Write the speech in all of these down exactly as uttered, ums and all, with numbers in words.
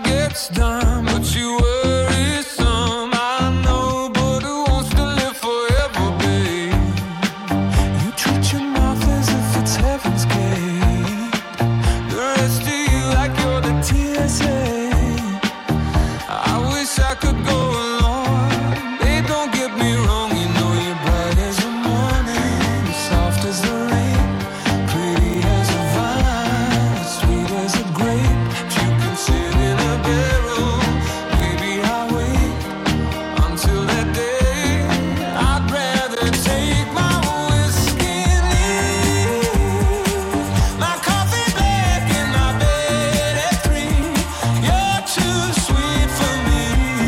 gets done, but you worry some. I know, but who wants to live forever, babe? You treat your mouth as if it's heaven's gate. The rest of you like you're the T S A. I wish I could go along. Babe, don't get me wrong, you know you're bright as the morning, soft as the rain, pretty as a vine, sweet as a grape. If you can sit in a barrel, maybe I'll wait until that day. I'd rather take my whiskey and leave my coffee black in my bed at three. You're too sweet for me.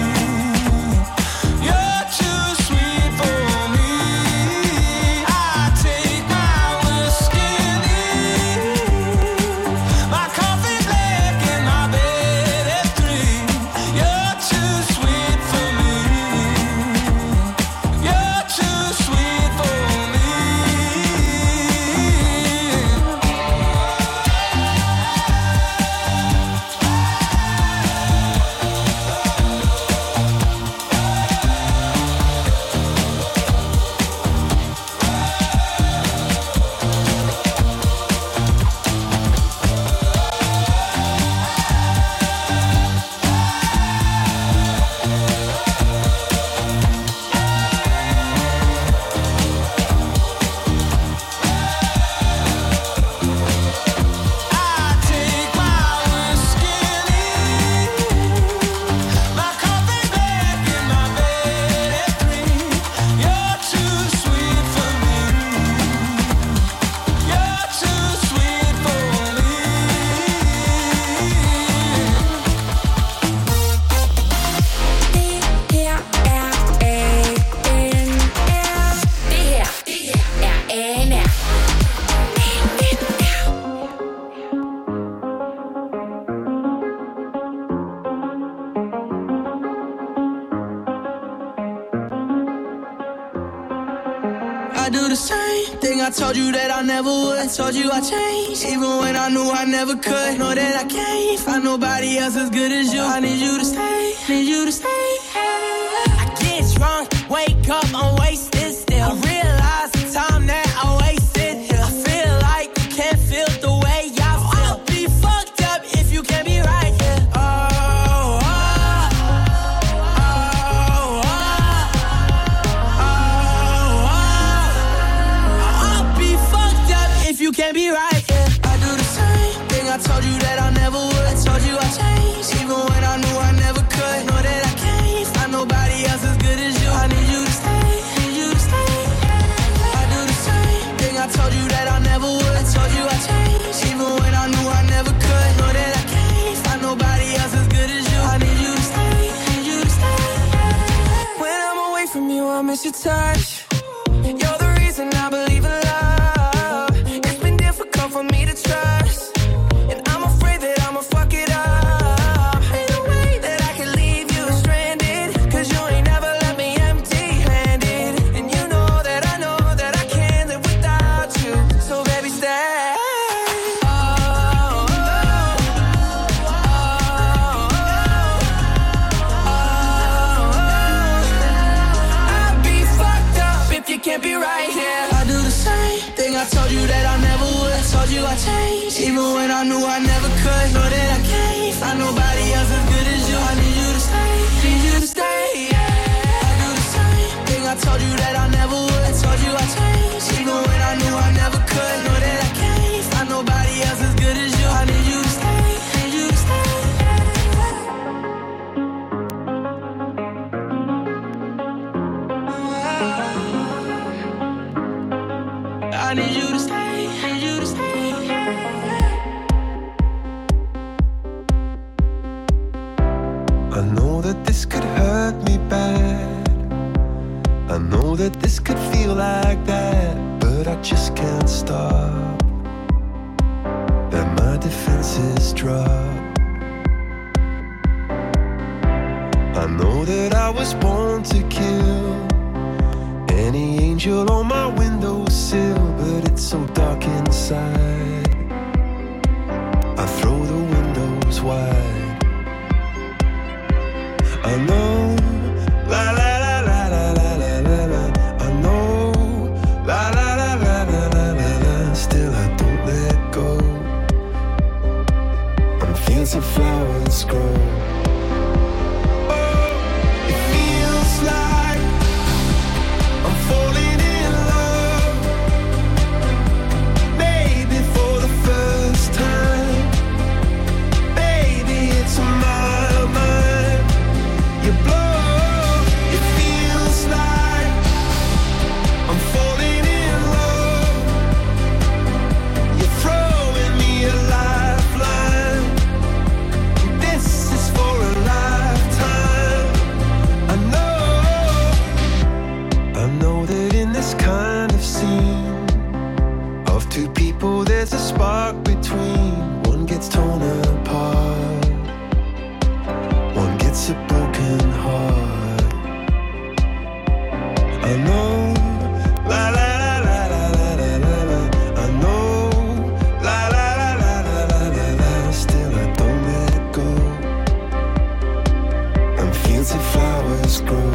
You're too sweet for me. I take my whiskey and leave my coffee black in my bed at three. You're too sweet for me. You're too sweet for me. I take my whiskey and leave my coffee black in my bed at three. You're too sweet for me. You're too sweet for me. Det her er A N R. Det her er A N R. I do the same thing I told you that I never would. I told you I changed, even when I knew I never could. Know that I can't find nobody else as good as you. I need you to stay, need you to stay. I get drunk, wake up, I'm wasted still. I realize the time that I wasted here. I feel like you can't feel the way I feel. I'll be fucked up if you can't be right here. Oh, oh, oh, oh, oh, oh. I'll be fucked up if you can't be right here. I do the same thing I told you that I never would. I told you I changed, even when I knew I never could. Know that I can't find nobody else as good as you. I need you to stay, need you to stay. I do the same thing I told you that I never would. I told you I changed, even when I knew I never could. Know that I can't find nobody else as good as you. I need you to stay, need you to stay. When I'm away from you, I miss your touch. You're the reason I believe in love. It's been difficult for me to trust, and I'm afraid that I'ma fuck it up. Ain't no way that I can leave you stranded, 'cause you ain't never left me empty-handed. And you know that I know that I can't live without you. So baby, stay. Oh, oh, oh, oh, oh. I'd be fucked up if you can't be right here. I do the same thing I told you that I never would. I told you I changed, even when I knew I never could. Know that I can't find nobody else as good as you. I need you to stay, need you to stay. I do the same thing I told you that I never would. I told you I changed, even when I knew I never could. Know that I can't find nobody else as good as you. I need you to stay, need you to stay. I need you to stay, need you to stay. I know that this could hurt me bad. I know that this could feel like that, but I just can't stop. And my defenses drop. I know that I was born to kill. Any angel on my windowsill, but it's so dark inside. I throw the windows wide. I know, la la la la la la la la la. I know, la la la la la la la la. Still I don't let go. And fields of flowers grow. Oh, it feels like I'm falling in love. Maybe for the first time. Baby, it's on my mind. You blow, it feels like I'm falling in love. You're throwing me a lifeline. This is for a lifetime. I know, I know that in this kind of scene of two people there's a spark between. One gets torn apart, one gets a broken heart. I know, la la la la la la la la la. I know, la la la la la la la la. Still I don't let it go. And fields of flowers grow.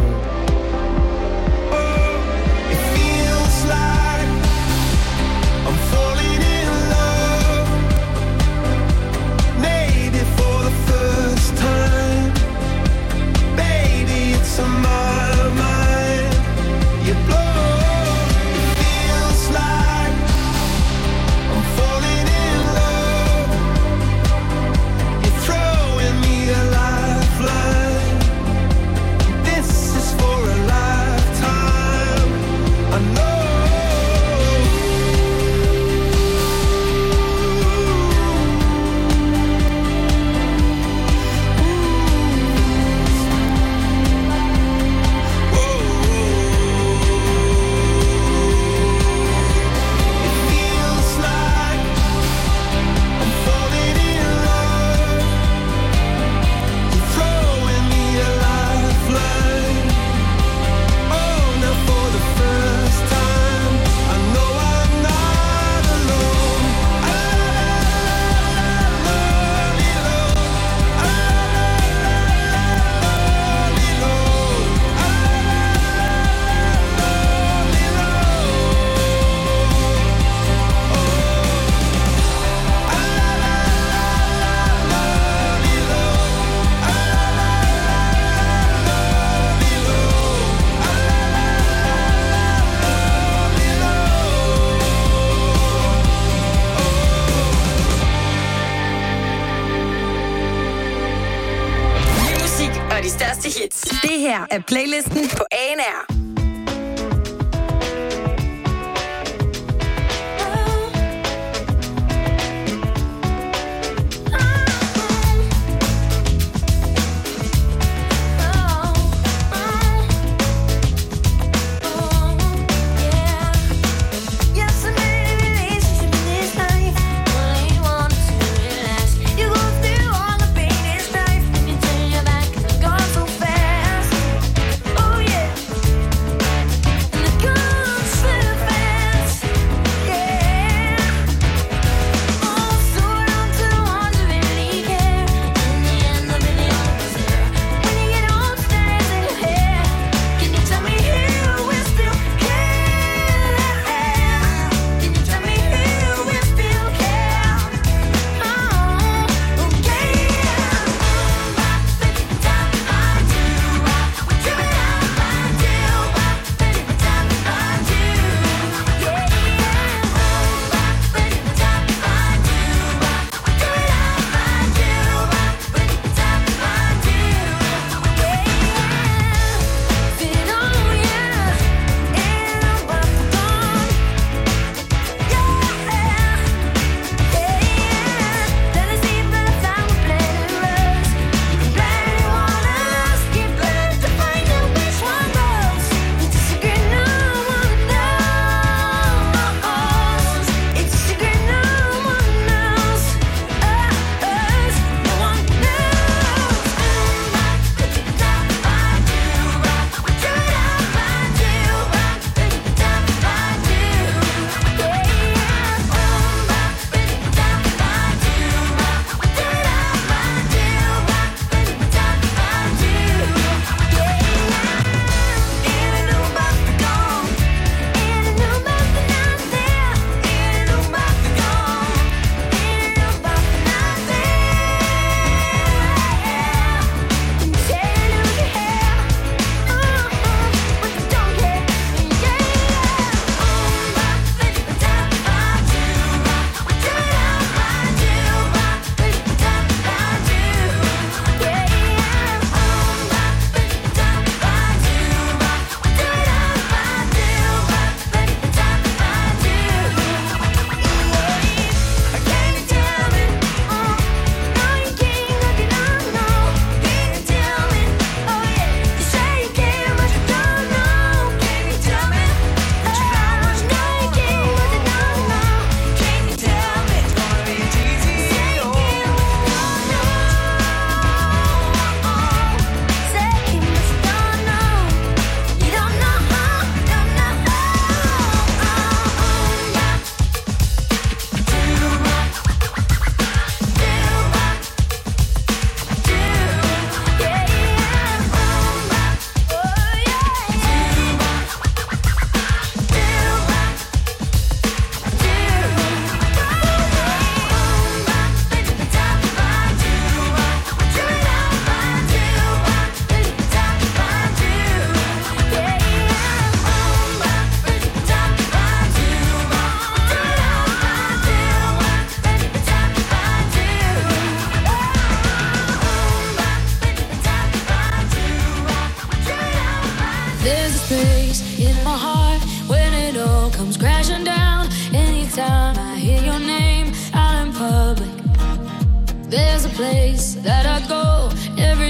Oh, it feels like I'm falling in love. Maybe for the first time. Baby, it's on my mind. You blow, it feels like I'm falling in love. You're throwing me a lifeline. This is for a lifetime. I know. It feels like I'm falling in love. You're throwing me a lifeline. Oh, now for the first time, I know I'm not alone. I love you, Lord. I love you, Lord. I love you, Ny musik og de største hits. Det her er playlisten på A N R. Oh yeah.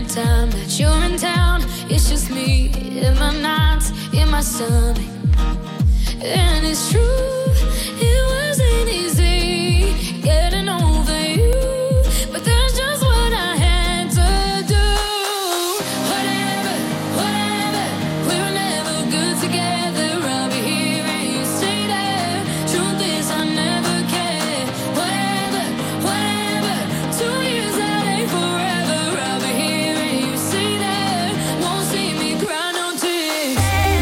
anytime that you're in town. It's just me in my nights, in my stomach. And it's true, it wasn't easy getting over you, but that's just what I had to do. Whatever, whatever, we were never good together. I'll be here and you stay there. Truth is I never cared. Whatever, whatever, two years that ain't forever. I'll be here and you stay there. Won't see me cry no tears.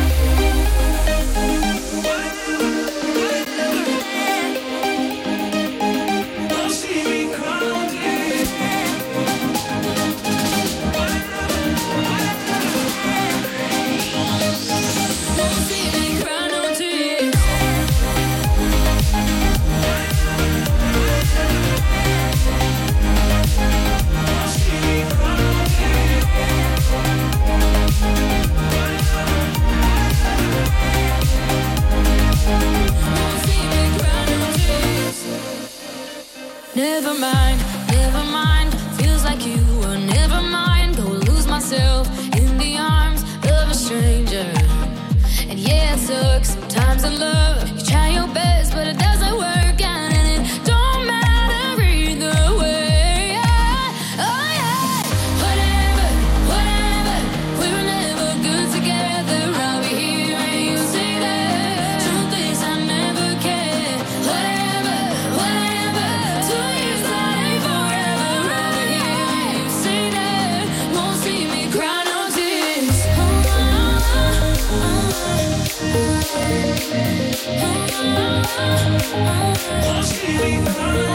Never mind, never mind. Feels like you were never mind. Go lose myself in the arms of a stranger. And yeah, it sucks sometimes in love. You try your best, but it doesn't work out, and it don't matter either way. Yeah. Oh yeah. Whatever, whatever. We were never good together. I'll be here and you stay there. Truth is I never cared. Whatever, whatever. Two years that ain't forever. I'll be here and you stay there. Won't see me cry no tears. Won't see me cry.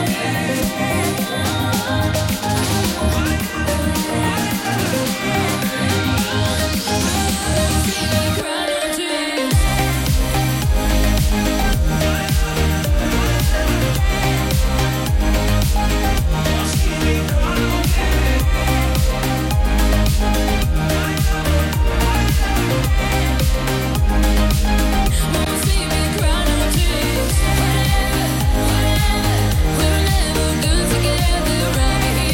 We're never good together. I'll be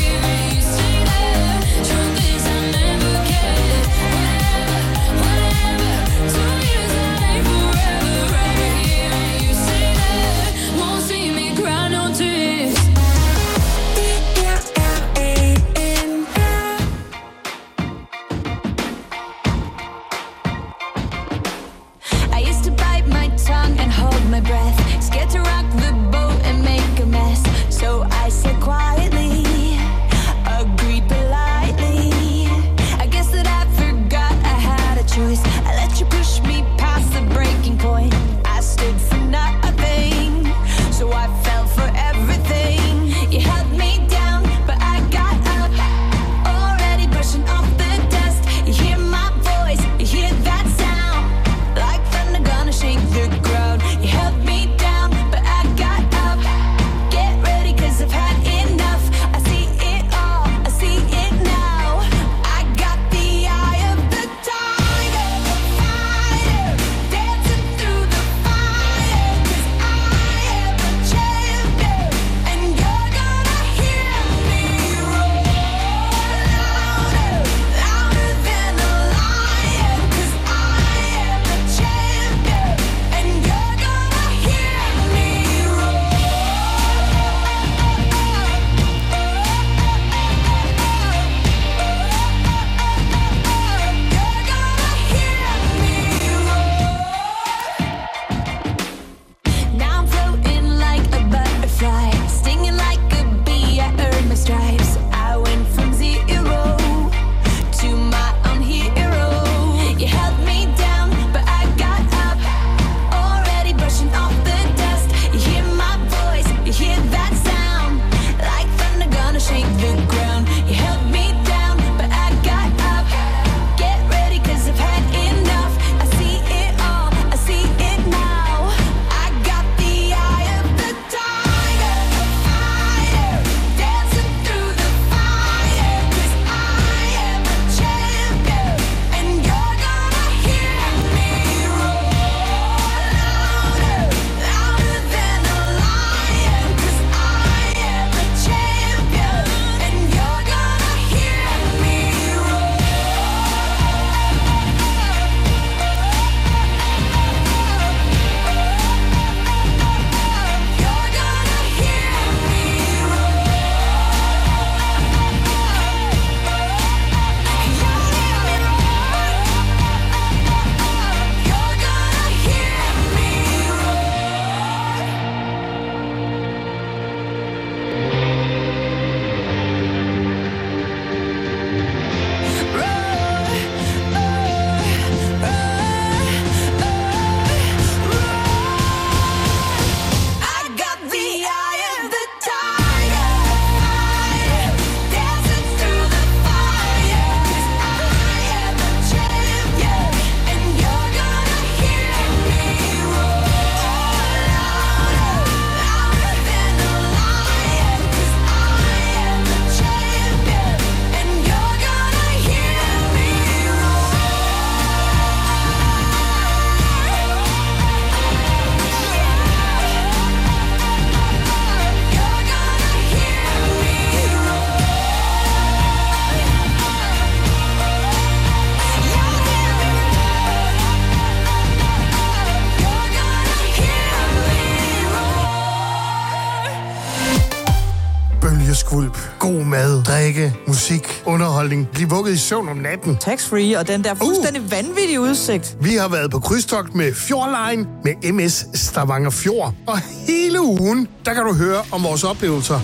drikke, musik, underholdning, blive vugget i søvn om natten. Tax-free og den der fuldstændig uh. vanvittige udsigt. Vi har været på krydstogt med Fjordline med M S Stavanger Fjord. Og hele ugen, der kan du høre om vores oplevelser.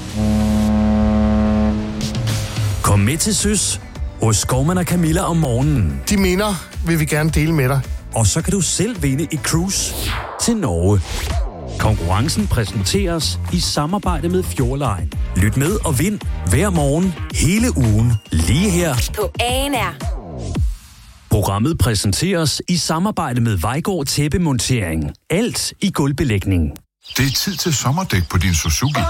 Kom med til Søs hos Skovman og Camilla om morgenen. De minder vil vi gerne dele med dig. Og så kan du selv vinde et cruise til Norge. Konkurrencen præsenteres i samarbejde med Fjordline. Lyt med og vind hver morgen hele ugen lige her På A N R. Programmet præsenteres i samarbejde med Vejgaard Tæppemontering. Alt i gulvbelægning. Det er tid til sommerdæk på din Suzuki.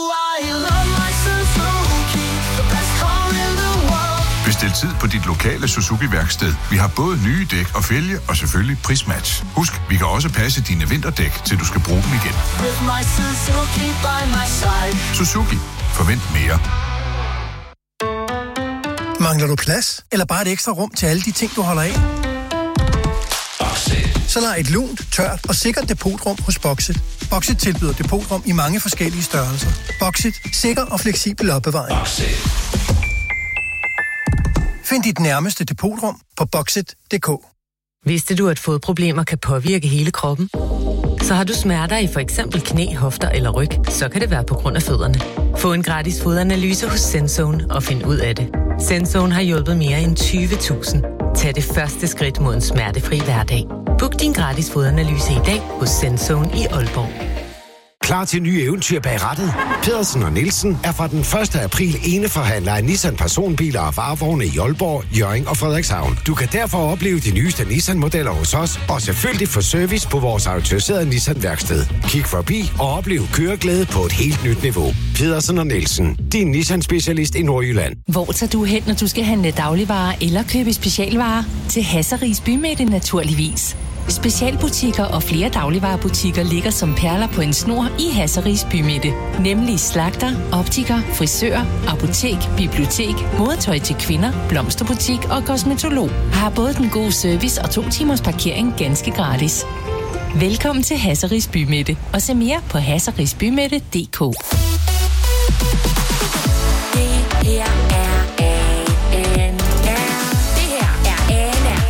Bestil tid på dit lokale Suzuki-værksted. Vi har både nye dæk og fælge, og selvfølgelig prismatch. Husk, vi kan også passe dine vinterdæk, til du skal bruge dem igen. Suzuki. Forvent mere. Mangler du plads? Eller bare et ekstra rum til alle de ting, du holder af? Boxit. Så lej et lunt, tørt og sikkert depotrum hos Boxit. Boxit tilbyder depotrum i mange forskellige størrelser. Boxit. Sikker og fleksibel opbevaring. Boxit. Find dit nærmeste depotrum på boxit punktum d k. Vidste du, at fodproblemer kan påvirke hele kroppen? Så har du smerter i for eksempel knæ, hofter eller ryg, så kan det være på grund af fødderne. Få en gratis fodanalyse hos Senzone og find ud af det. Senzone har hjulpet mere end tyve tusind. Tag det første skridt mod en smertefri hverdag. Book din gratis fodanalyse i dag hos Senzone i Aalborg. Klar til nye eventyr bag rattet? Pedersen og Nielsen er fra den første april eneforhandler af Nissan personbiler og varevogne i Aalborg, Hjørring og Frederikshavn. Du kan derfor opleve de nyeste Nissan-modeller hos os, og selvfølgelig få service på vores autoriserede Nissan-værksted. Kig forbi og oplev køreglæde på et helt nyt niveau. Pedersen og Nielsen, din Nissan-specialist i Nordjylland. Hvor tager du hen, når du skal handle dagligvarer eller købe specialvarer? Til Hasseris Bymidte naturligvis. Specialbutikker og flere dagligvarebutikker ligger som perler på en snor i Hasseris Bymidte. Nemlig slagter, optiker, frisør, apotek, bibliotek, modetøj til kvinder, blomsterbutik og kosmetolog. Har både den gode service og to timers parkering ganske gratis. Velkommen til Hasseris Bymidte og se mere på hasseris bymidte punktum d k. Det her er A N R. Det her er A N R.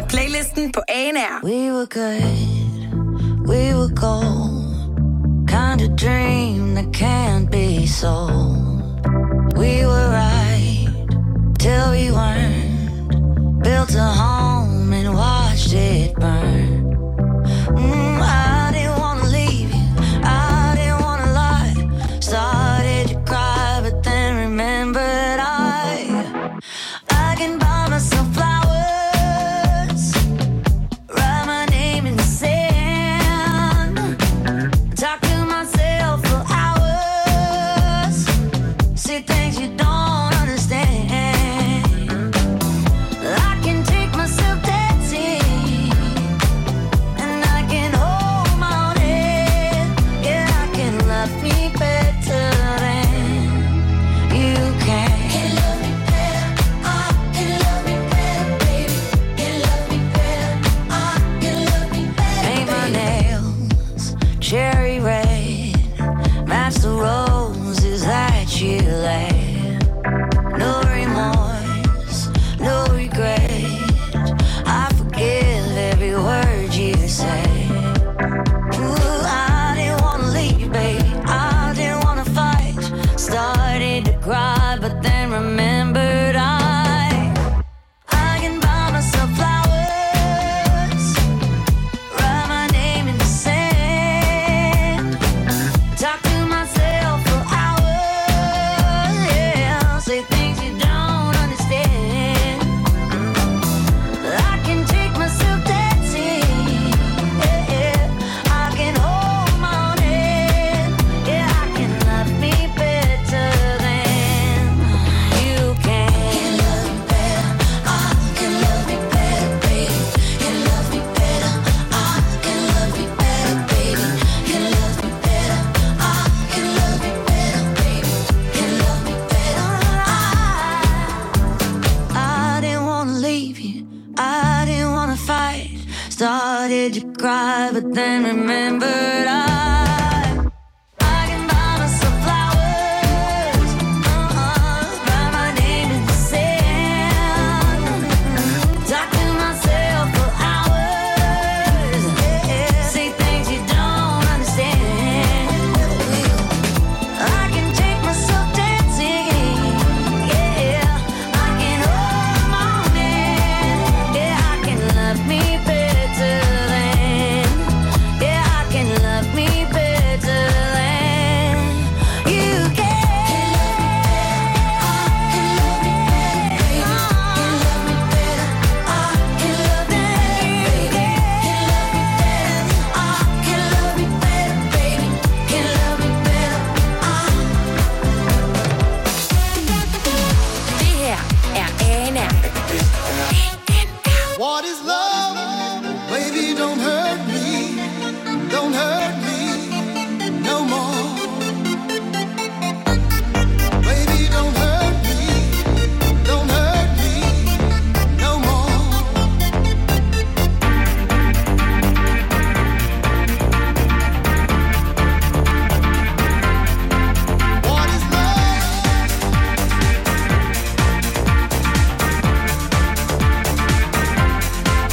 Playlisten på A N R. We were good, we were gold, kind of dream that can't be sold. We were right till we weren't, built a home and watched it burn. Mm, I didn't wanna leave you, I didn't wanna lie. Started to cry, but then remembered I I can buy myself flowers, write my name in the sand, talk to myself for hours, see things you don't understand. I can take myself dancing, and I can hold my own head. Yeah, I can love me better than you can. Can love me better, I can love me better, baby. Can love me better, I can love me better. Paint my nails cherry red, match the roses that you laid. No remorse, no regret. I forgive every word you say. Ooh, I didn't wanna leave, baby. I didn't wanna fight. Started to cry, but then remembered I I can buy myself flowers, write my name in the sand, talk to myself for hours. Yeah, say things you don't understand. I can take myself dancing. Yeah, yeah. I can hold my own head. Yeah, I can love me better than you can. Can love me better. I can love me better, baby. Can love me better. I can love me better, baby. Can love me better. I can love me better, baby. Can love me better. I I didn't wanna leave you. I didn't wanna fight. Started to cry, but then remembered I I can buy myself flowers. Uh-uh, write my name in the sand. Talk to myself for hours. Yeah, say things you don't understand. I can take myself dancing. Yeah, I can hold my own hand. Yeah, I can love me better than. Yeah, I can love me better than you can. Can love me better. Can love me better. I can love me better. I can love me better, baby. Can love me better. Det her er A N R. What is love? Baby, don't hurt me. Don't hurt me no more. Baby, don't hurt me. Don't hurt me no more. What is love?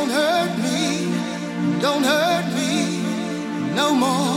don't hurt me, don't hurt me no more.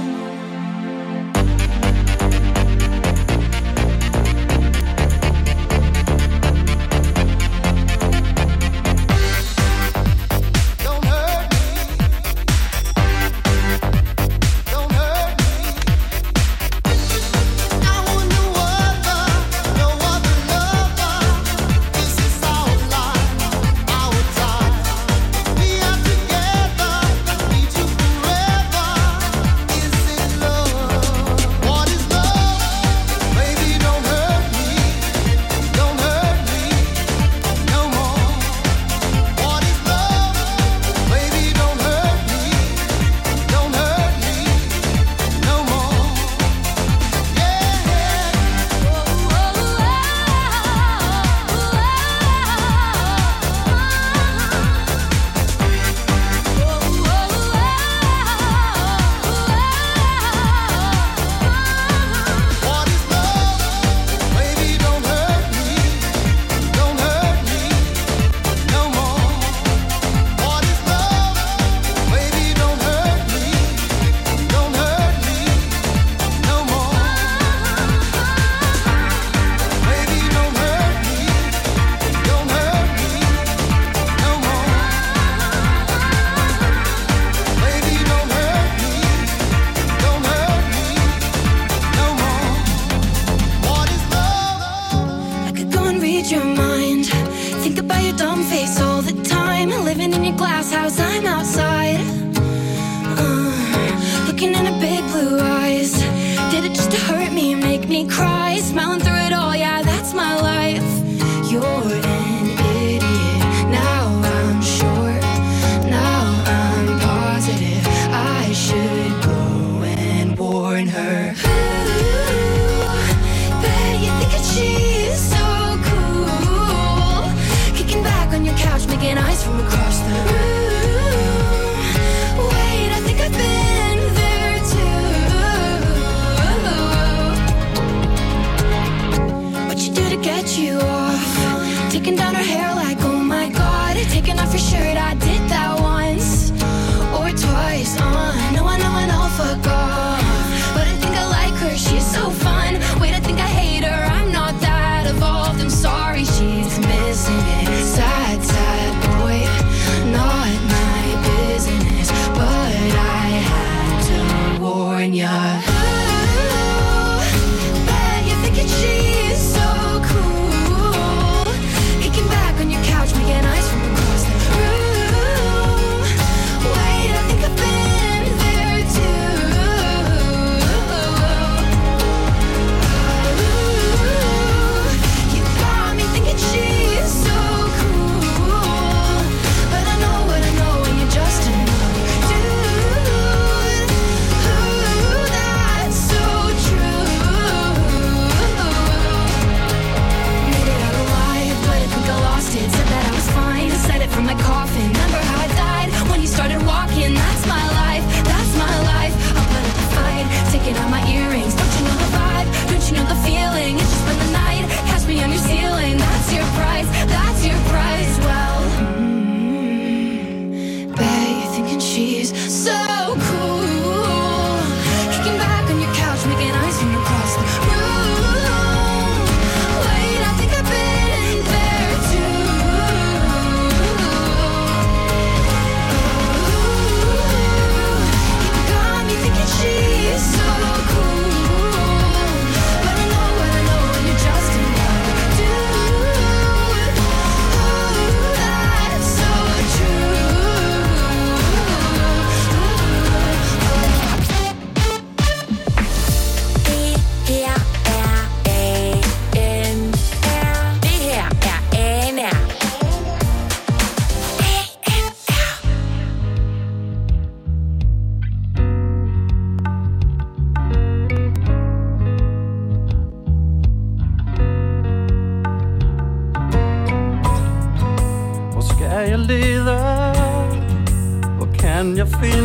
kan jeg finde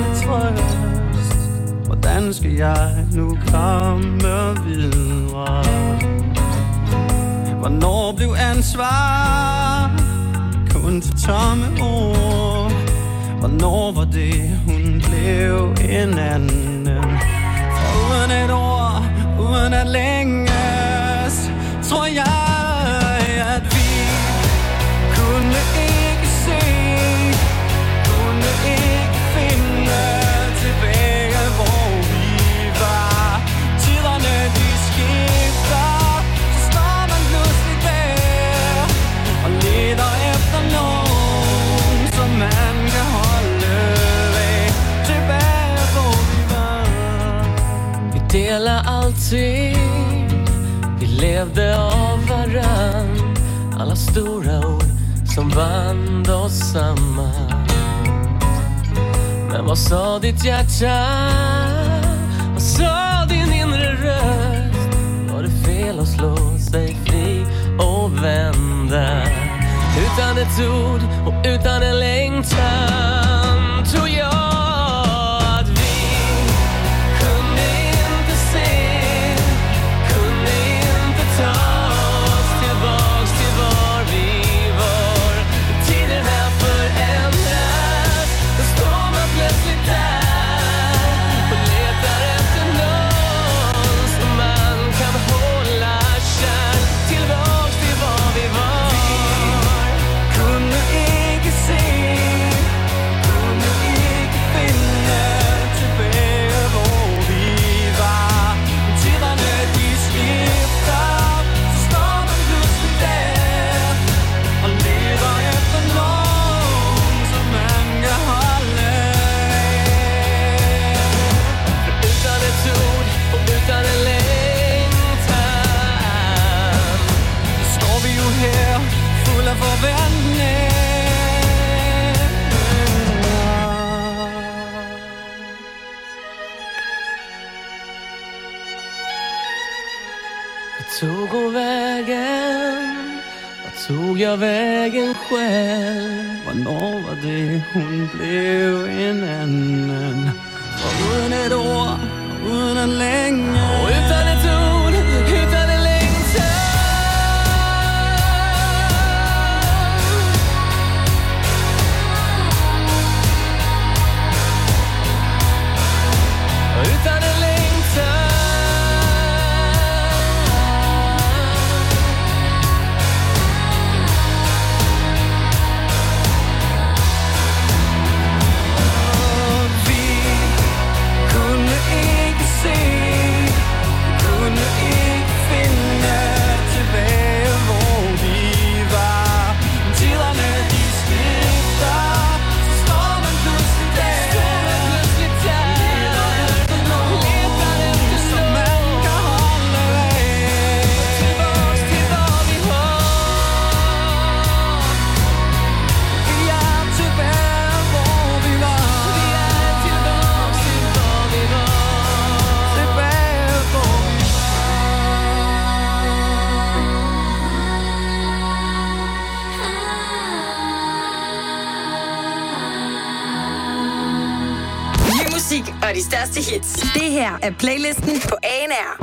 trøst? Hvordan skal jeg nu komme videre? Hvornår blev ansvar kun til tomme ord? Hvornår var det, hun blev en anden? For uden et ord, uden at længes, tror jeg, at vi kunne ikke se, kunne ikke finde tilbage, hvor vi var. Tiderne de skifter, så står man pludselig der og leder efter nogen, som man kan holde af. Tilbage, hvor vi var. Vi deler allting, vi levde av varann. Alla stora ord som band oss samman. Men vad sa ditt hjärta? Vad sa din inre röst? Var det fel att slå sig fri och vända? Utan ett ord och utan en längtan tror jag att vi kunde inte se, kunde inte ta oss tillbaks till var vi var. Tiderna förändras, då står man plötsligt där och letar efter någon som man kan hålla kär. Tillbaks till var vi var. Kunde ikke se, kunne ikke finde tilbage, hvor vi var. Tiderne de skifter, så står man pludselig der og lever efter nogen, som man kan holde af. Utan et ord og utan en længtan, står vi jo her fuld af forventning. Vart tog hon vägen? Vart tog jag vägen själv? Hvornår var det hun blev en anden? Og uden et ord, uden en længe, og utan et ord, utan en længtan. Og utan en længtan. Vi kunne ikke se, kunne ikke finde tilbage, hvor vi var. Tiderne de skifter, så står man pludselig der, leder efter nogen, som man kan holde af. Tilbage til hvor vi var. Vi er tilbage, hvor vi var. Vi er tilbage til hvor vi var. Tilbage, hvor vi Ny musik og de største hits. Det her er playlisten på A N R.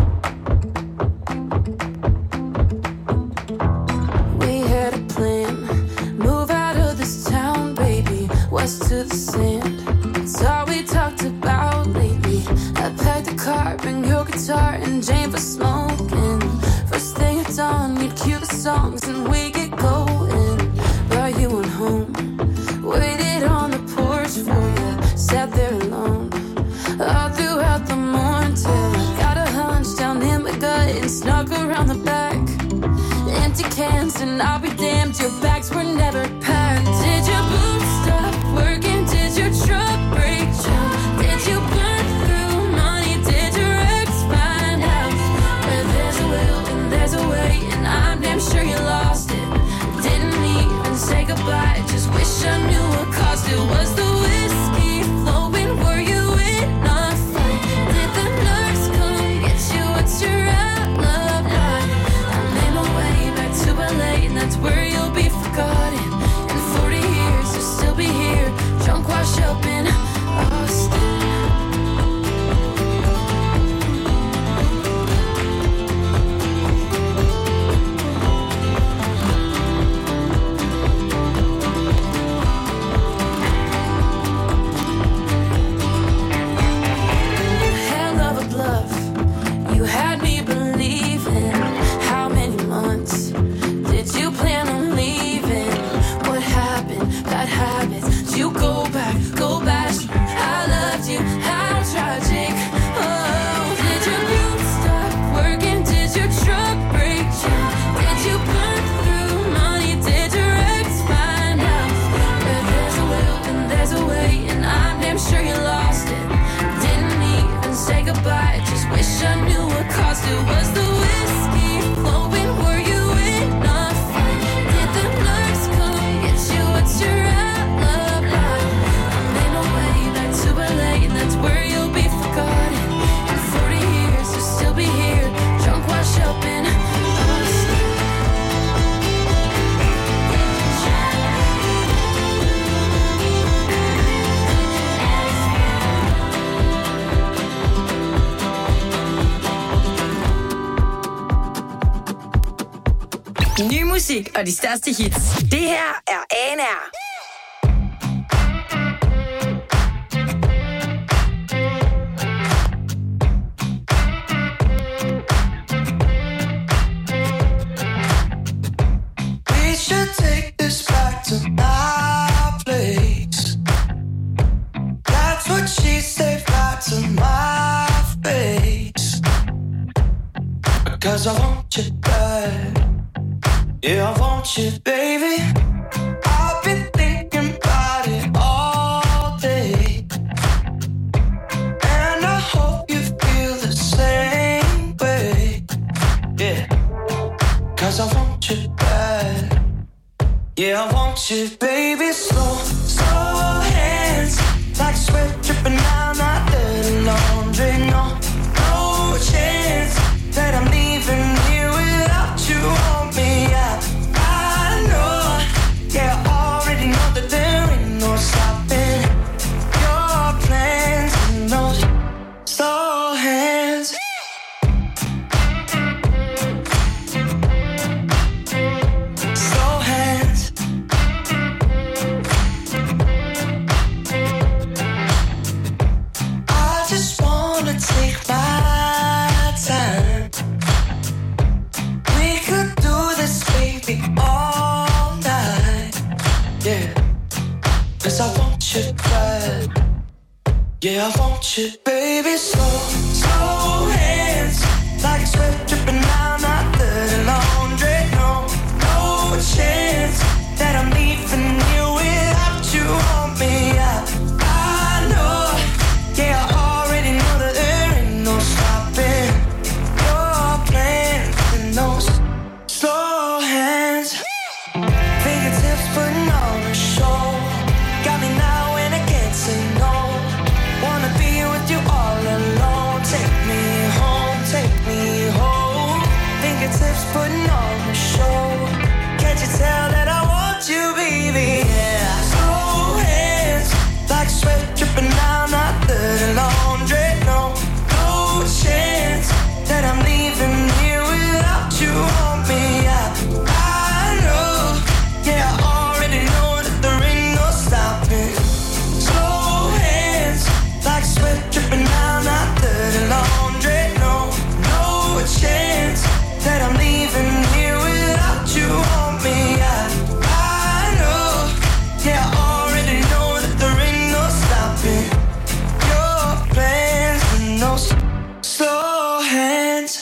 We had a plan, move out of this town, baby, west to the sand. It's all we talked about lately. I packed the car, bring your guitar, and Jane for smoking. First thing at dawn, we'd cue the songs and we get going. Brought you on home, waited on the porch for you, sat there alone. All throughout the morning till I got a hunch down in my gut and snuck around the back. Empty cans and I'll be damned, your bags were never packed. Did your boots stop working? Did your truck break down? Did you burn through money? Did your ex find out? Where there's a will and there's a way, and I'm damn sure you lost it. Didn't even say goodbye, just wish I knew what caused it. Was the whiskey flowing? Were you in a fight? Did the nurse come get you? What's your alibi? I made my way back to L A, and that's where you'll be. musik og de største hits. Det her er A N R. We should take this back to my place. That's what she said right to my face. Because I want you bad. Yeah, I want you, baby. I've been thinking about it all day. And I hope you feel the same way. Yeah. Cause I want you bad. Yeah, I want you, baby. Slow, slow hands. Like sweat dripping down my dirty laundry. No, no chance that I'm leaving here without you on me. I, I know, yeah, I already know that there ain't no stopping your plans and those slow hands. Slow hands. I just wanna take my time. We could do this, baby, all night. Yeah, cause I want you bad. Yeah, I want you, baby. Slow, slow hands. Like sweat dripping down my dirty laundry. No, no chance that I'm leaving you without you on me. I, I know, yeah, I already know that there ain't no stopping your plans and those slow hands. Fingertips putting on a show. Got me now and I can't say no. Wanna be with you all alone. Take me home, take me home. Fingertips putting on a show. Can't you tell that I want you, baby? Yeah. Slow hands, like sweat dripping down my dirty laundry. No, no chance that I'm leaving here without you on me. I, I know, yeah, I already know that there ain't no stopping. Slow hands, like sweat dripping down my dirty laundry. No, no chance that I'm leaving here without you on me. I, I know, yeah, I already know that there ain't no stopping your plans and those slow hands.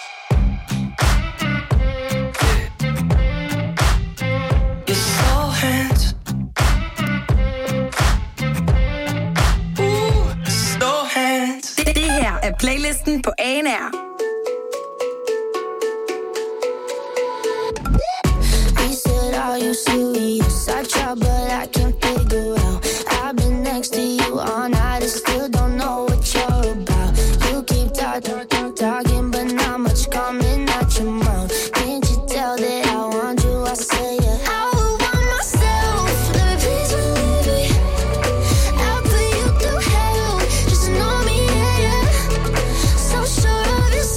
Your slow hands. Ooh, slow hands. Det, det her er playlisten på A N R. He said, are you serious? I try, but I can't figure out. I've been next to you all night and still don't know what you're about. You keep talking, talking, but not much coming out your mouth. Can't you tell that I want you? I say yeah. I would want myself. Let me please believe it. I'll put you through hell. Just know me, yeah, yeah. So sure of yourself.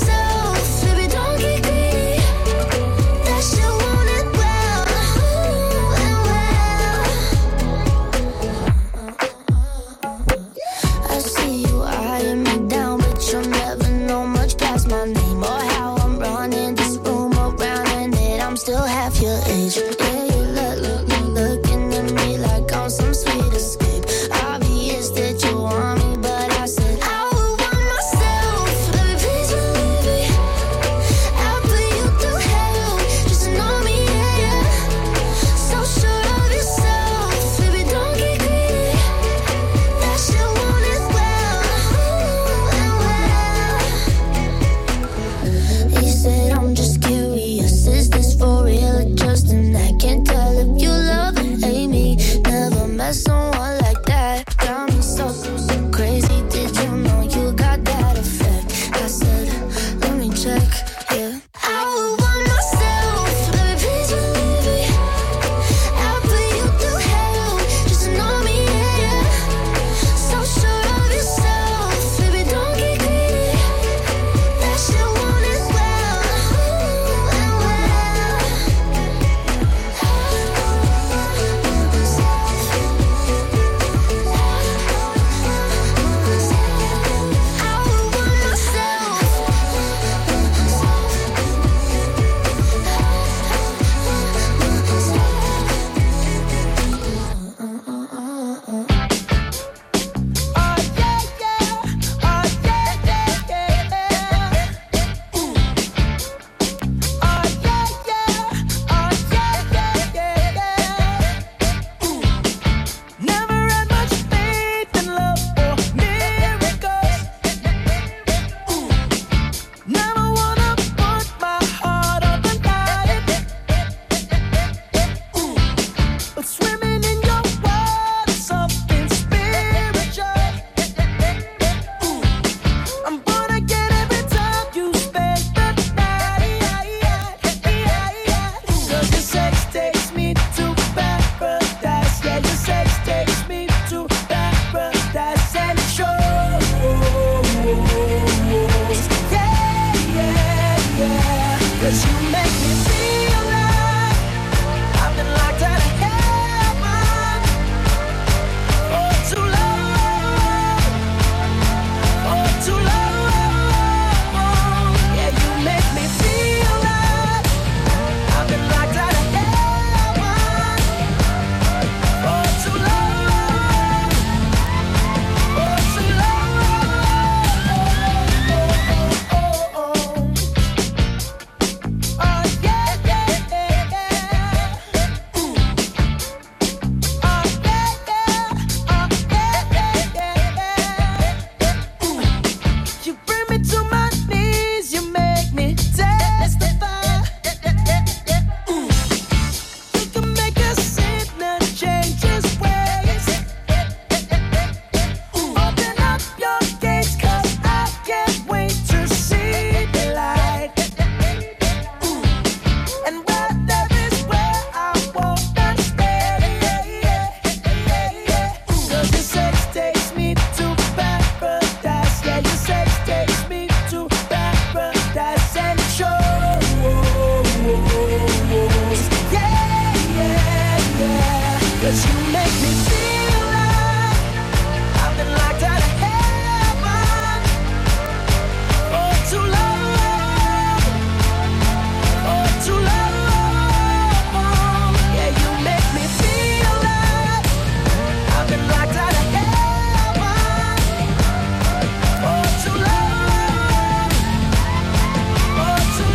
you make me feel like I've been locked out of heaven for too long, for too long. Yeah, you make me feel like I've been locked out of heaven for too long, for too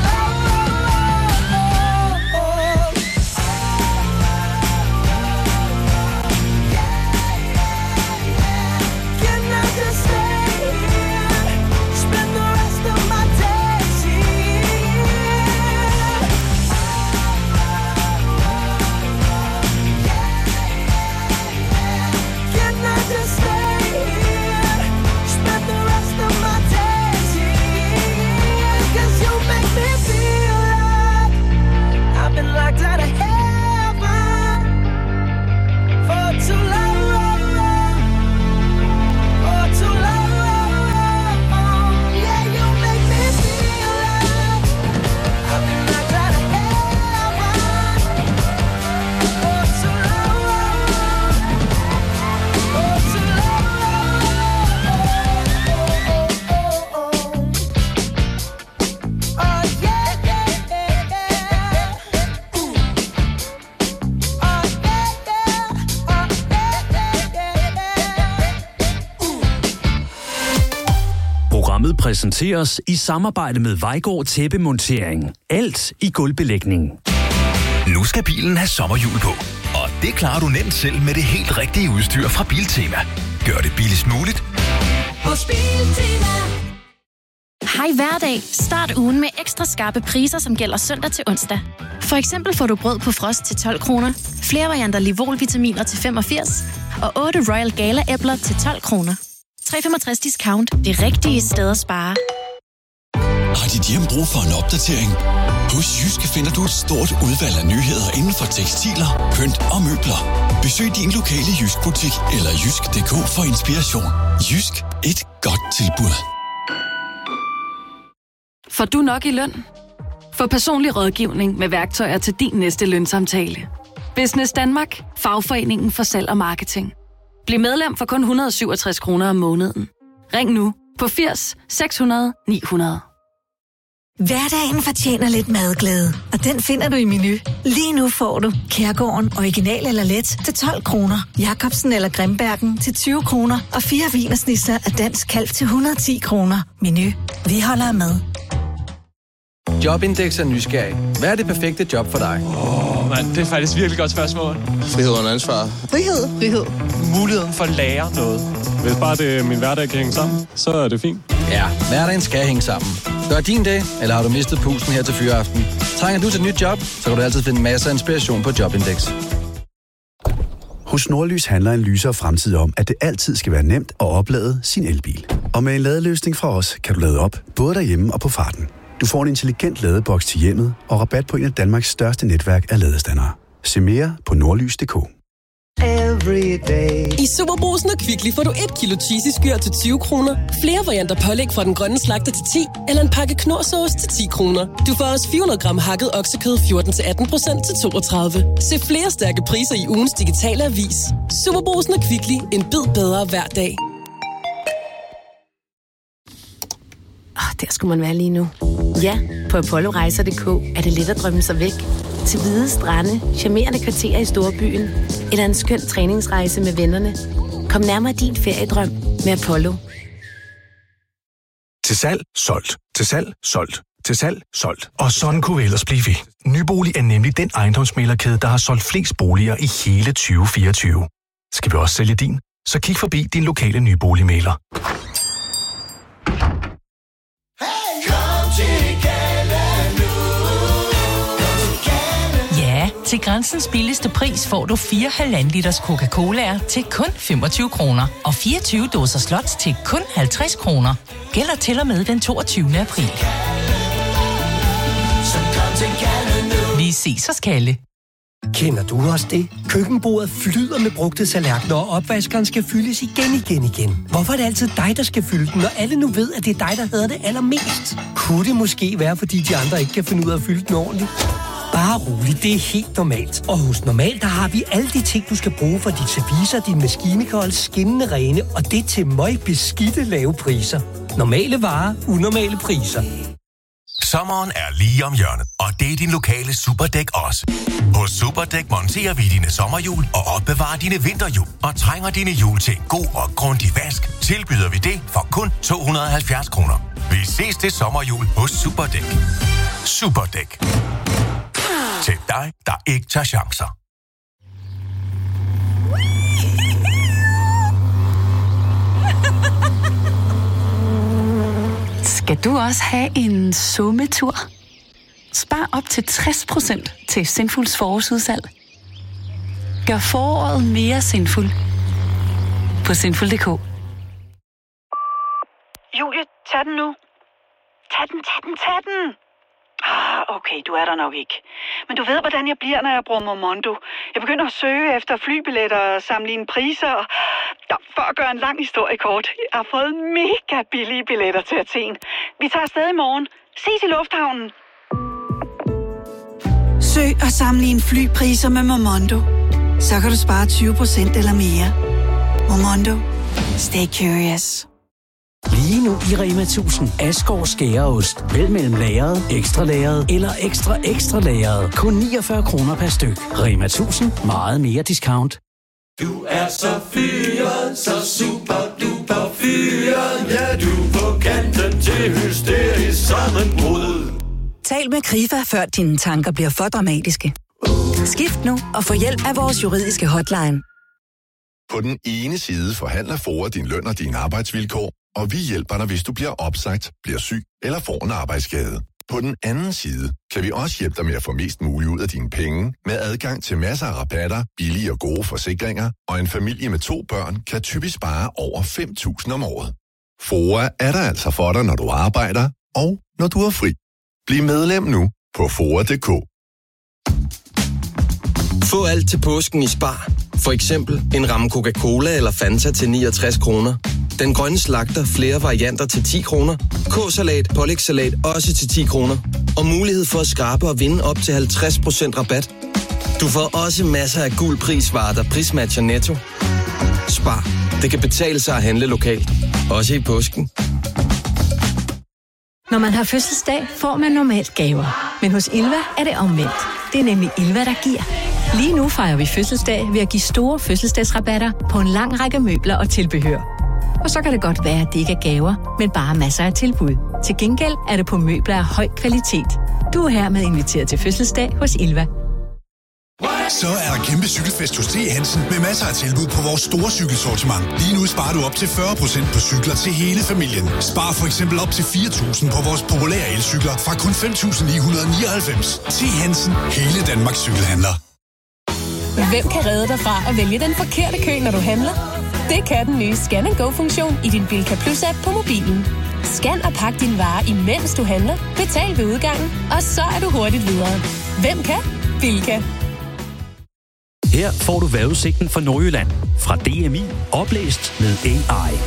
long. Can I just stay here, spend the rest of my days here? Can I just stay here, spend the rest of my days here? 'Cause you make me feel like I've been locked out of heaven for too long, for too long. Yeah, you make me feel like I've been locked out of heaven for too long, for too long. Oh yeah, yeah, yeah, yeah. Ooh. Oh yeah, yeah. Oh yeah, yeah, yeah, yeah. Ooh. Programmet præsenteres i samarbejde med Vejgaard Tæppemontering. Alt i gulvbelægning. Nu skal bilen have sommerhjul på, og det klarer du nemt selv med det helt rigtige udstyr fra Biltema. Gør det billigst muligt. Hos Biltema. Hej hverdag. Start ugen med ekstra skarpe priser, som gælder søndag til onsdag. For eksempel får du brød på frost til tolv kroner, flere varianter Livol-vitaminer til femogfirs og otte Royal Gala-æbler til tolv kroner. tre komma femogtres discount. Det rigtige sted at spare. Har dit hjem brug for en opdatering? Hos Jysk finder du et stort udvalg af nyheder inden for tekstiler, pynt og møbler. Besøg din lokale Jysk-butik eller jysk punktum d k for inspiration. Jysk. Et godt tilbud. Får du nok i løn? Få personlig rådgivning med værktøjer til din næste lønsamtale. Business Danmark. Fagforeningen for salg og marketing. Bliv medlem for kun et hundrede og syvogtres kroner om måneden. Ring nu på firs seks hundrede ni hundrede. Hverdagen fortjener lidt madglæde, og den finder du i Menu. Lige nu får du Kærgården original eller let til tolv kroner, Jacobsen eller Grimbergen til tyve kroner og fire wienersnitzer af dansk kalv til et hundrede og ti kroner. Menu. Vi holder af mad. Jobindex er nysgerrig. Hvad er det perfekte job for dig? Åh, oh, mand, det er faktisk virkelig godt spørgsmål. Frihed under ansvar. Frihed. Frihed. Muligheden for at lære noget. Hvis bare det min hverdag kan hænge sammen, så er det fint. Ja, hverdagen skal hænge sammen. Gør din dag, eller har du mistet pusten her til fyreaften? Trænger du til et nyt job, så kan du altid finde masser af inspiration på Jobindex. Hos Nordlys handler en lysere fremtid om, at det altid skal være nemt at oplade sin elbil. Og med en ladeløsning fra os, kan du lade op, både derhjemme og på farten. Du får en intelligent ladeboks til hjemmet og rabat på en af Danmarks største netværk af ladestandere. Se mere på nordlys punktum d k. I Superbrugsen og Kvickly får du et kilo cheesy skyr til tyve kroner, flere varianter pålæg fra den grønne slagter til ti, eller en pakke knorrsauce til ti kroner. Du får også fire hundrede gram hakket oksekød fjorten til atten procent til toogtredive. Se flere stærke priser i ugens digitale avis. Superbrugsen og Kvickly. En bid bedre hver dag. Oh, der skulle man være lige nu. Ja, på apollorejser punktum d k er det let at drømme sig væk. Til hvide strande, charmerende kvarterer i storbyen, eller en skøn træningsrejse med vennerne. Kom nærmere din feriedrøm med Apollo. Til salg, solgt. Til salg, solgt. Til salg, solgt. Og sådan kunne vi ellers blive ved. Nybolig er nemlig den ejendomsmæglerkæde, der har solgt flest boliger i hele tyve fireogtyve. Skal vi også sælge din? Så kig forbi din lokale nyboligmægler. Ja, til Grænsens billigste pris får du fire komma fem liters Coca-Cola til kun femogtyve kroner og fireogtyve dåser slots til kun halvtreds kroner. Gælder til og med den toogtyvende april. Vi ses hos Kalle. Kender du også det? Køkkenbordet flyder med brugte tallerkener, og opvaskeren skal fyldes igen, igen, igen. Hvorfor er det altid dig, der skal fylde den, når alle nu ved, at det er dig, der hedder det allermest? Kunne det måske være, fordi de andre ikke kan finde ud af at fylde den ordentligt? Bare rolig, det er helt normalt. Og hos Normal, der har vi alle de ting, du skal bruge for dit service og din maskinikold, skinnende rene, og det til møgbeskidte lave priser. Normale varer, unormale priser. Sommeren er lige om hjørnet, og det er din lokale Superdæk også. Hos Superdæk monterer vi dine sommerhjul og opbevarer dine vinterhjul. Og trænger dine hjul til en god og grundig vask, tilbyder vi det for kun to hundrede og halvfjerds kroner. Vi ses til sommerhjul hos Superdæk. Superdæk. Til dig, der ikke tager chancer. Skal du også have en sommetur? Spar op til tres procent til Sinfuls forårsudsalg. Gør foråret mere sinful på sinful punktum d k. Julie, tag den nu. Tag den, tag den, tag den. Ah, okay, du er der nok ikke. Men du ved, hvordan jeg bliver, når jeg bruger Momondo. Jeg begynder at søge efter flybilletter og sammenligne priser. Og... Ja, for at gøre en lang historie kort. Jeg har fået mega billige billetter til Athen. Vi tager afsted i morgen. Ses i lufthavnen. Søg og sammenligne flypriser med Momondo. Så kan du spare tyve procent eller mere. Momondo. Stay curious. Lige nu i Rema tusind Asgaard Skæreost. Vælg mellem lagret, ekstra lagret eller ekstra ekstra lagret. Kun niogfyrre kroner per styk. Rema tusind. Meget mere discount. Du er så fyret, så super duper fyret. Ja, du er på kanten til hysterisk sammenbrud. Tal med Krifa, før dine tanker bliver for dramatiske. Skift nu og få hjælp af vores juridiske hotline. På den ene side forhandler FOA din løn og dine arbejdsvilkår, og vi hjælper dig, hvis du bliver opsagt, bliver syg eller får en arbejdsskade. På den anden side kan vi også hjælpe dig med at få mest muligt ud af dine penge, med adgang til masser af rabatter, billige og gode forsikringer, og en familie med to børn kan typisk spare over fem tusind om året. FOA er der altså for dig, når du arbejder, og når du er fri. Bliv medlem nu på F O A punktum d k. Få alt til påsken i Spar. For eksempel en ramme Coca-Cola eller Fanta til niogtres kroner. Den grønne slagter flere varianter til ti kroner. K-salat, pålægssalat også til ti kroner. Og mulighed for at skrabe og vinde op til halvtreds procent rabat. Du får også masser af gul prisvarer, der prismatcher Netto. Spar. Det kan betale sig at handle lokalt. Også i påsken. Når man har fødselsdag, får man normalt gaver. Men hos Ilva er det omvendt. Det er nemlig Ilva, der giver. Lige nu fejrer vi fødselsdag ved at give store fødselsdagsrabatter på en lang række møbler og tilbehør. Og så kan det godt være, at det ikke er gaver, men bare masser af tilbud. Til gengæld er det på møbler af høj kvalitet. Du er hermed inviteret til fødselsdag hos Ilva. Så er der kæmpe cykelfest hos T. Hansen med masser af tilbud på vores store cykelsortiment. Lige nu sparer du op til fyrre procent på cykler til hele familien. Spar for eksempel op til fire tusind på vores populære elcykler fra kun fem tusind ni hundrede og nioghalvfems. T. Hansen. Hele Danmarks cykelhandler. Hvem kan redde dig fra at vælge den forkerte kø, når du handler? Det kan den nye Scan and Go-funktion i din Bilka Plus-app på mobilen. Scan og pak dine varer, imens du handler. Betal ved udgangen, og så er du hurtigt videre. Hvem kan? Bilka. Her får du vejrudsigten for Nordjylland fra D M I, oplæst med A I.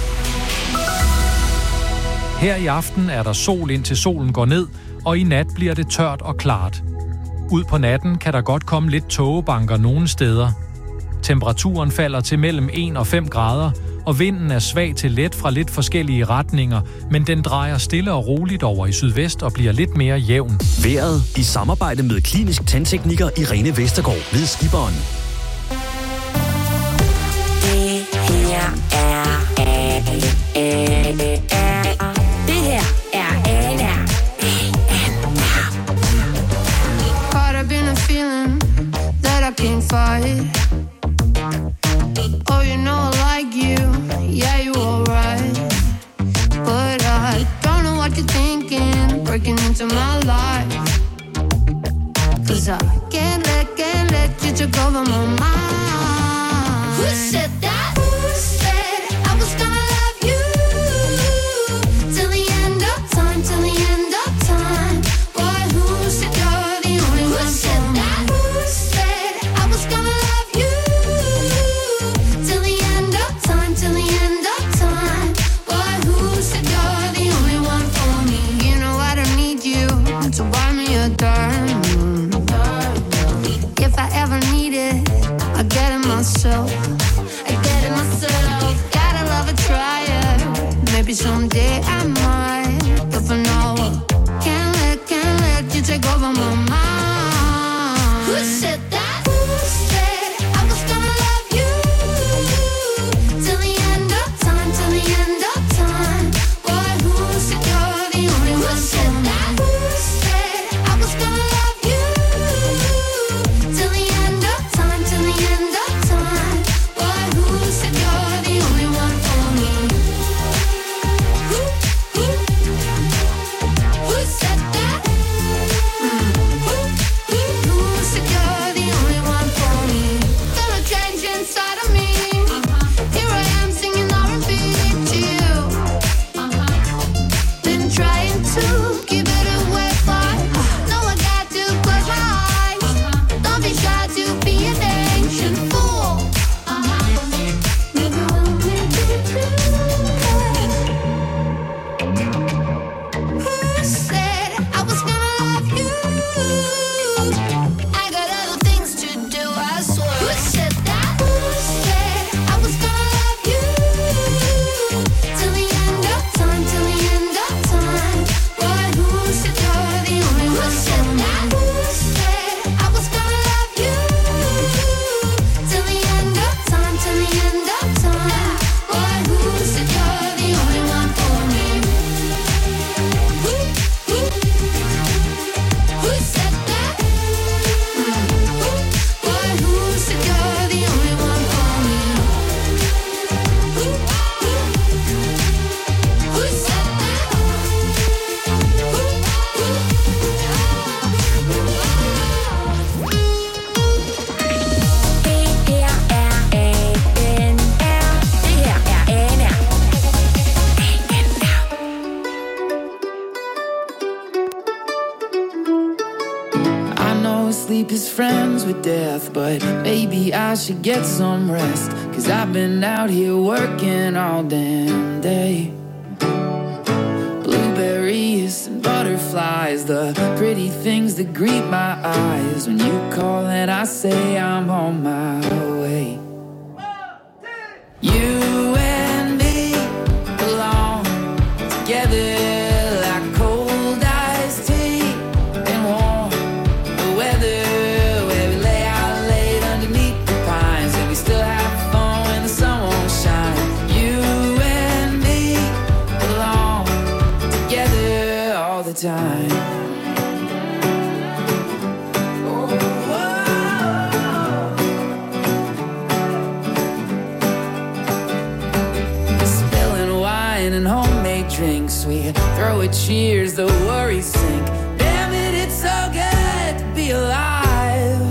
Her i aften er der sol indtil solen går ned, og i nat bliver det tørt og klart. Ud på natten kan der godt komme lidt tågebanker nogle steder. Temperaturen falder til mellem en og fem grader, og vinden er svag til let fra lidt forskellige retninger, men den drejer stille og roligt over i sydvest og bliver lidt mere jævn. Vejret i samarbejde med Klinisk Tandtekniker Irene Vestergaard ved Skiberen. Det her er A N R. Caught up in a feeling that I can't fight. Oh, you know I like you, yeah, you alright. But I don't know what you're thinking, breaking into my life. Cause I can't let, can't let you take over my mind. Who said that? Who said I was gonna love you till the end of time, till the end of time? Boy, who said you're the only one for me? Who said I was gonna love you till the end of time, till the end of time? Boy, who said you're the only one for me? You know I don't need you to buy me a diamond. maybe someday I might. But for now, can't let, can't let you take over my mind. Who said that? Who said I was gonna love you till the end of time, till the end of time? Boy, who said you're the only one? Who said that? Who said I was gonna love you till the end of time, till the end of time? Boy, who said you're the only one for me? Who, who, who said that? Mm. Who, who, who said you're the only one for me? Feel a change inside of me. Here I am singing R and B to you. Been trying to keep it away, but no, I got to close my eyes. Don't be shy to be an ancient fool. Maybe we'll make it through. Who said I was gonna love you? I got other things to do, I swear. Who said that? Who said I was gonna love you till the end of time, till the end of time? Boy, who said you're the only one? Who said that? Who said I was gonna love you till the end of time, till the end of time? Boy, who said you're the only one for me? Who, who, who said that? Mm. Who, boy, who said you're the only one for me? Who, who, who said that? Who, Det her er A N R. Det her er A N R. I know sleep is friends with death, but maybe I should get some rest. Cause I've been out here working all damn day. Blueberries and butterflies, the pretty things that greet my eyes. When you call and I say I'm on my way. You and me belong together like cold iced tea and warm weather, where we lay out late underneath the pines and we still have fun when the sun won't shine. You and me belong together all the time. Spilling wine and homemade drinks, we throw a cheers, the worries sink. Damn it, it's so good to be alive.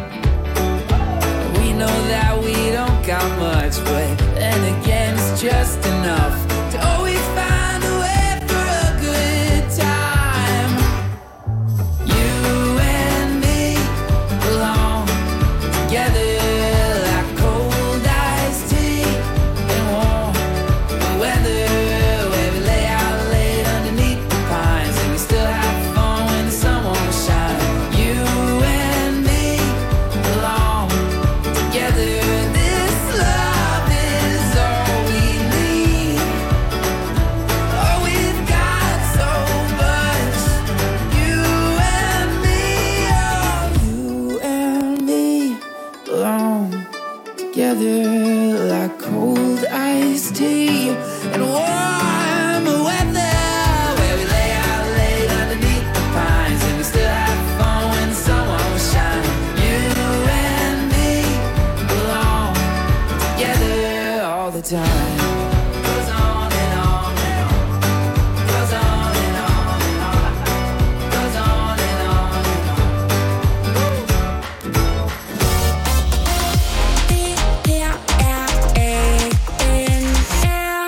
We know that we don't got much, but then again it's just enough to always find a way for a good time. You and me belong together like cold iced tea and warm weather, where we lay out late underneath the pines and we still have fun when the sun won't shine. You and me belong together. This love is all we need. Oh, we've got so much. You and me, oh, you and me belong together like cold iced tea and warm weather, where we lay out late underneath the pines and we still have fun when the sun won't shine. You and me belong together all the time. Goes on and on and on. Goes on and on and on. Goes on and on and on. Det her er A N R.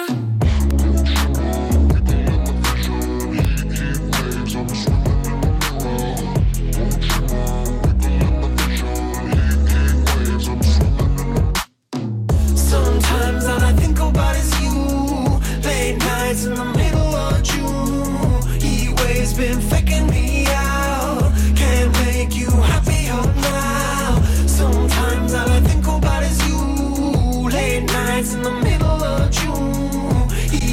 Sometimes all I think about is you. Late nights in the middle of June. Heat waves been faking me out. Can't make you happier now. Sometimes all I think about is you. Late nights in the middle of June. Heat waves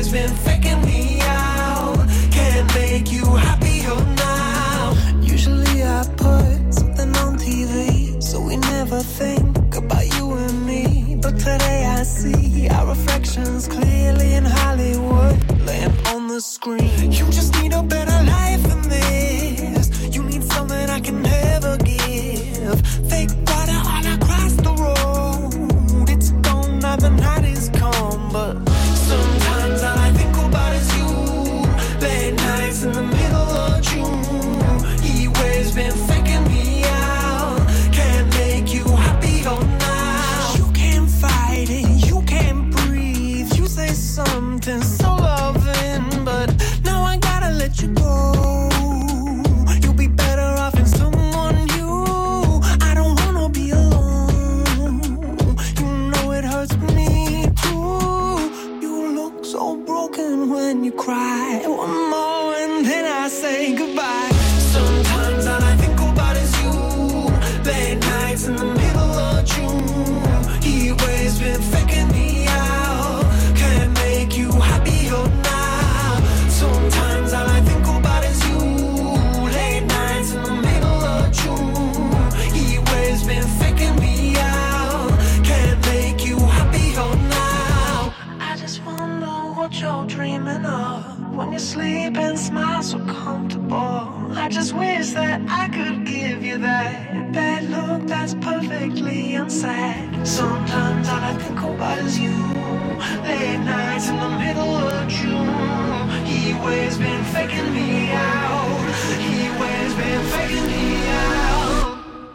always been faking me out. Can't make you happier now. Usually I put something on T V, so we never think about you and me. But today I see our reflections clearly in Hollywood, laying on the screen. You just need a better life than this. You need something I can never give. Fake water all across the road. It's gone now, the night is come. But sometimes all I think about is you. Late nights in the middle of June. He always been faking me out. Can't make you happier now. You can't fight it, you can't breathe. You say something so loving, but now I gotta let you go. You'll be better off in someone new. I don't wanna be alone. You know it hurts me too. You look so broken when you cry. One more and then I say goodbye. Sometimes all I think about is you. Late nights in the middle of June. He always been faking me out. Can't make you happier now. Sometimes all I think about is you. Late nights in the middle of June. He always been faking me out. Can't make you happier now. I just wonder what you're dreaming of when you sleep and smile so comfortable. I just wish that I could give you that bad look that's perfectly unsaid. Sometimes all I think about is you. Late nights in the middle of June. He always been faking me out. He always been faking me out.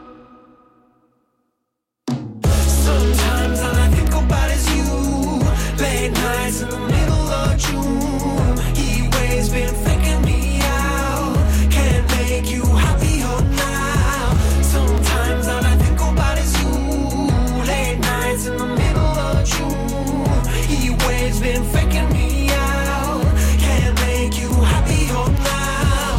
Sometimes all I think about is you. Late nights in the middle of June. He always been faking me out. Can't make you happier now. Sometimes all I think about is you. Late nights in the middle of June. He always been faking me out. Can't make you happier now.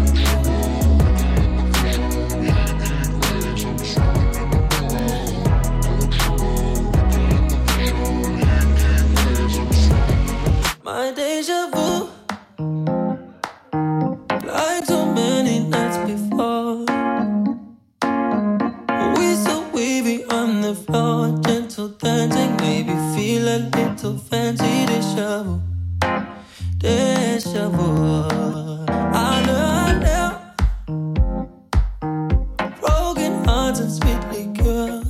My deja vu, like so many nights before. We so wavy on the floor, gentle dancing, maybe feel a little fancy. Deja vu, deja vu. I know now, broken hearts and sweet liquor.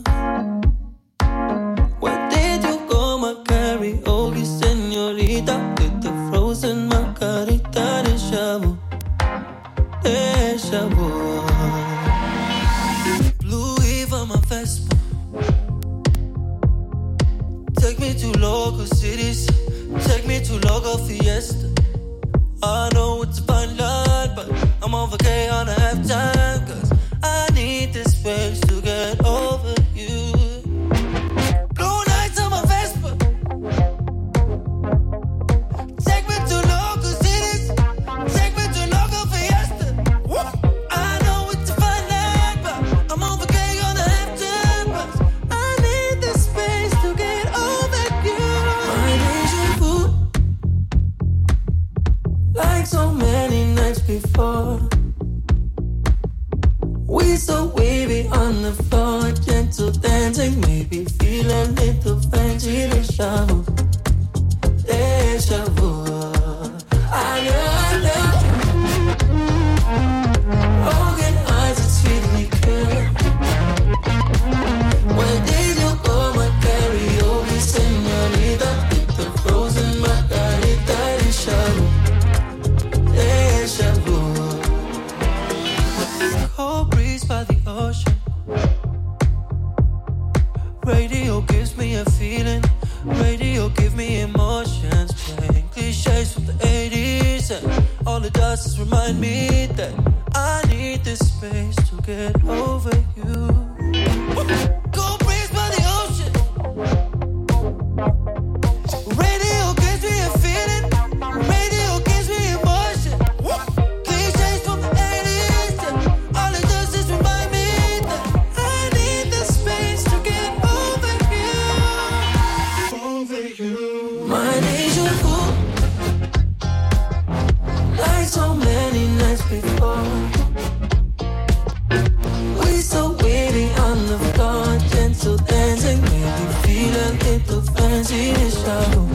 Where did you go, my karaoke señorita? With the frozen margarita. Deja vu, deja vu. Blue Eve on my Vespa. Take me to local cities. Take me to local fiesta. I know it's a fine line, but I'm on vacay on a half time. Cause I need this space to get over you. Blue nights on my Vespa. Take me to local cities. Take me to local fiesta. I know it's a fine line, but I'm on vacay on a half time. Cause I need this space to get over you. My deja vu, like so many nights before. We so wavy on the floor, gentle dancing, maybe feel a little fancy. Deja vu, deja vu. I know, I know. Broken eyes and sweet liquor. Where did you go, my karaoke señorita? With the frozen margarita. Deja vu, deja vu. Cold breeze by the ocean. Radio gives me a feeling. Radio give me emotions. Playing cliches from the eighties, and all it does is remind me that I need this space to get over you. Cold breeze by the ocean. Radio gives me a feeling. Radio gives me emotion. Cliches from the eighties, and all it does is remind me that I need this space to get over you. Over you. My deja vu, slow.